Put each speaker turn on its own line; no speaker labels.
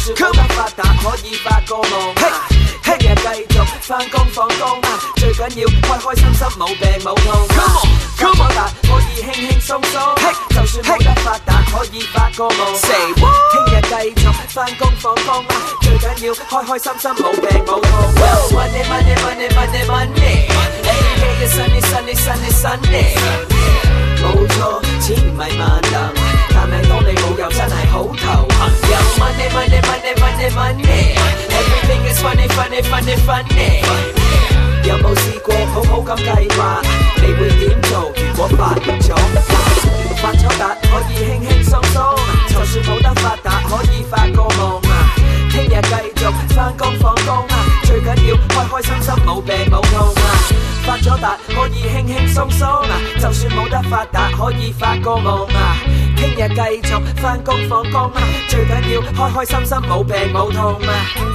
算冇得發達，可以發個夢。聽日繼續返工放工啊，最緊要開開心心冇病冇痛啊。發咗達可以輕輕鬆鬆，就算冇得發達可以發個夢。聽日繼續返工放工啊，最緊要開開心心冇病冇痛。Money money money money money，every day is sunny sunny sunny sunny。冇錯，錢唔係萬能，但係當你冇又真係好頭痕。有 money money money money money，everything is funny funny funny funny。有冇試過好好咁計劃？你會點做？如果發咗達可以輕輕鬆鬆，就算冇得發達可以發個夢啊！聽日繼續返工放工啊，最緊要開開心心冇病冇痛啊！發咗達可以輕輕鬆鬆啊，就算冇得發達可以發個夢啊！聽日繼續返工放工啊，最緊要開開心心冇病冇痛啊！